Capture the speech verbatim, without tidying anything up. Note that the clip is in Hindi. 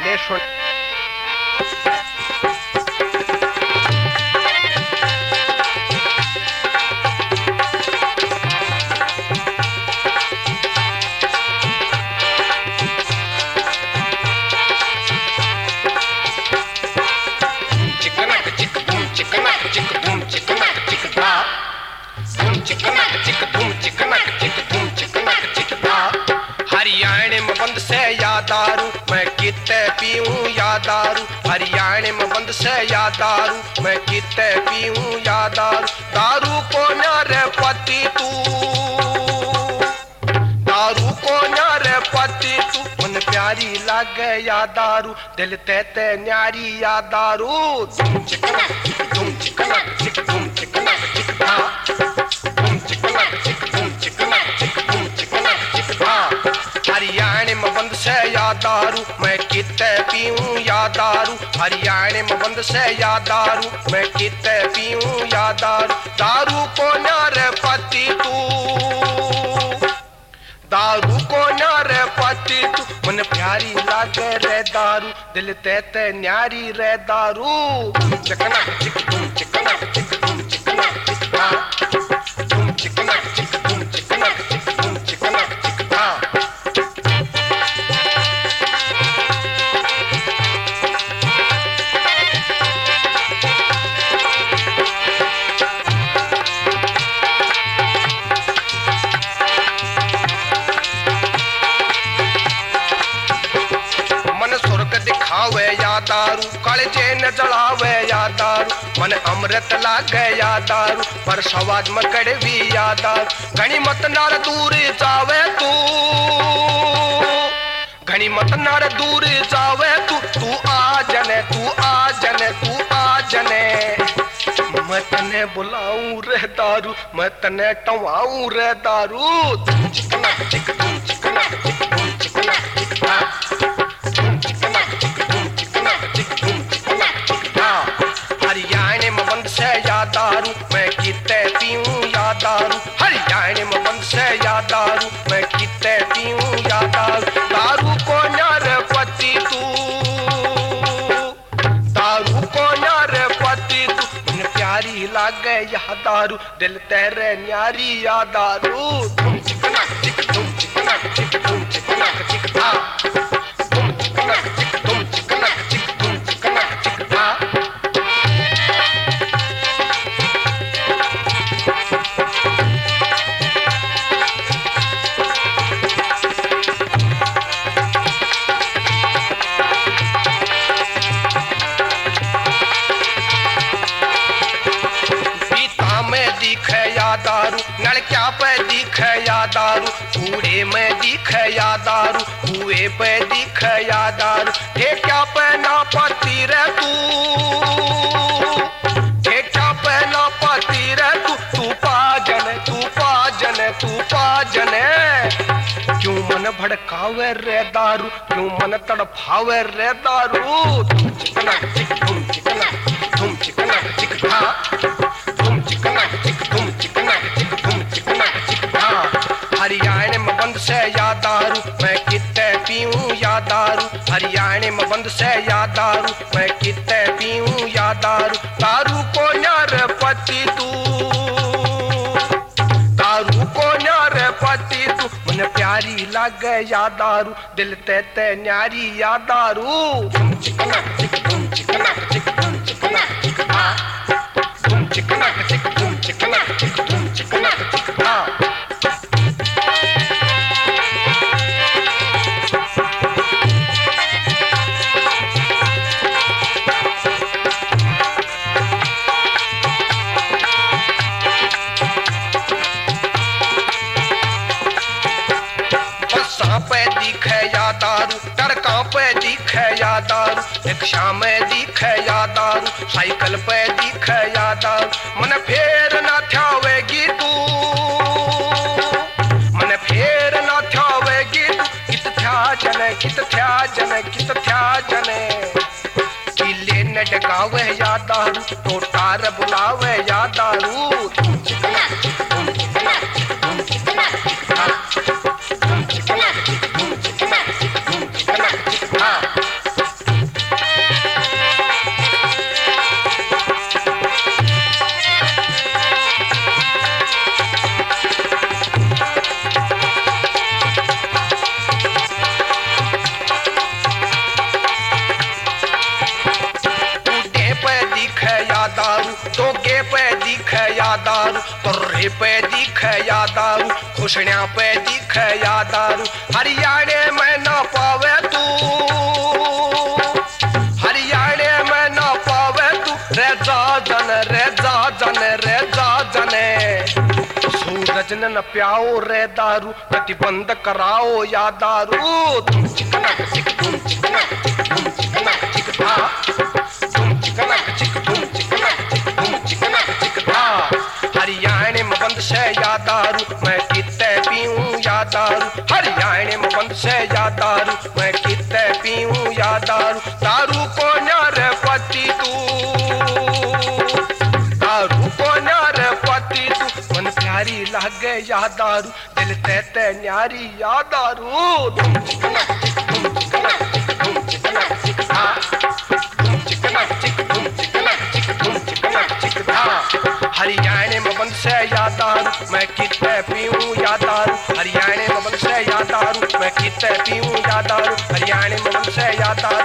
ले सुन। हरियाणा में बंद से या दारू मैं कितने पीऊं या दारू, हरियाणा में बंद से या दारू मैं कितने पीऊं या दारू। दारू को न्यारे पति तू, दारू को न्यारे पति तू, मन प्यारी लागे या दारू, दिल ते ते न्यारी या दारू। धूम चिकना धूम चिकना चिक धूम चिकना चिक धा, धूम चिकना चिक धूम चिकना चिक धूम चिकना चिक धा। हरियाणा में बंद से या दारू मैं कितने पीऊं या दारू, हरियाणा में बंद से या दारू मैं कितने पीऊं या दारू। दारू को न्यारे पति तू, दारू को न्यारे पति तू, मन प्यारी लागे रे दारू, दिल ते ते न्यारी रे दारू। चिकना चिक धूम चिकना चिक धूम चिकना चिक धा, धूम चिकना चिक धूम चिकना चिक धूम चिकना चिक धा। दिखावे या दारू, कालजे न जलावे या दारू, मन अमृत लागे या दारू, पर सवाद में कड़वी या दारू। घनी मत नार दूर जावे तू, घनी मत नार दूर जावे तू, तू आ जने तू आ जने तू आ जने। मैं तने बुलाऊं रे दारू, मैं तने टवाऊं रे दारू। चिकना चिक धूम चिकना चिक धूम चिकना चिक धा, हरियाणा में बंद से या दारू मैं कितने पीऊं या दारू, हरियाणा में बंद से या दारू मैं कितने पीऊं या दारू। दारू को न्यारे पति तू, दारू को न्यारे पति तू, मन प्यारी लागे या दारू, दिल तेरे न्यारी या दारू। धूम चिकना चिक धूम चिकना चिक धूम चिकना चिक धा, धूम चिकना चिक धूम चिकना चिक धूम चिकना चिक धा। दारू नलक्या पे दिखे या दारू, कूड़े में दिखे या दारू, कुएं पे दिखे या दारू। ठेका पे ना पाती रे तू, ठेका पे ना पाती रे तू, तू पा जने तू पा जने तू पा जने। क्यों मन भड़कावे रे दारू, क्यों मन तड़फावे रे दारू। धूम चिकना चिक धूम चिकना धूम चिकना चिक धा, धूम चिकना चिक धूम चिकना चिक धूम चिकना चिक धा। हरियाणा में बंद से या दारू मैं कितने पीऊं या दारू, हरियाणा में बंद से या दारू मैं कितने पीऊं या दारू। दारू को न्यारे पति तू, दारू को न्यारे पति तू, मन प्यारी लागे या दारू, दिल ते ते न्यारी या दारू। धूम चिकना चिक धूम चिकना चिक धूम चिकना चिक धा, धूम चिकना चिक धूम चिकना चिक धूम चिकना चिक धा। पे दिखे या दारू, सड़कों पे दिखे या दारू, रिक्शा में दिखे या दारू, साइकिल पे दिखे या दारू। मन फेर ना थावेगी तू, मन फेर ना थावेगी तू, कित थया जने कित थया जने कित थया जने। किले न डगावे या दारू, टोटार बुलावे या दारू। धूम चिकना धूम चिकना धूम चिकना धूम चिकना धूम चिकना धूम चिकना चिकना। मोढ़े पे दिखे या दारू, खुशनिया पे दिखे या दारू। हरियाणे में ना पावे तू, हरियाणे में ना पावे तू, रे जा जन रे जा जन रे जा जने। सूरज ने न प्याओ रे दारू, प्रतिबंध कराओ या दारू। तुम चिकनक चिक तुम चिकनक चिक तुम चिकनक चिक था, तुम चिकनक चिक तुम चिकनक चिक तुम चिकनक चिक था। हरियाणे में बंद से या दारू, मैं कितने पीऊं या दारू। हरियाणे में बंद से या दारू, मैं कितने पीऊं या दारू। दारू को न्यारे पति तू, दारू को न्यारे पति तू, मन प्यारी लागे या दारू, दिल तेते न्यारी या दारू। तुम चिकनक चिक तुम चिकनक चिक तुम चिकनक चिक था, तुम चिकनक चिक तुम चिकनक चिक तुम चिकनक चिक था। हरियाणे में बंद से या दारू, मैं कितने पीऊं या दारू। हरियाणे में बंद से या दारू, मैं कितने पीऊं या दारू। हरियाणे में बंद से या दारू।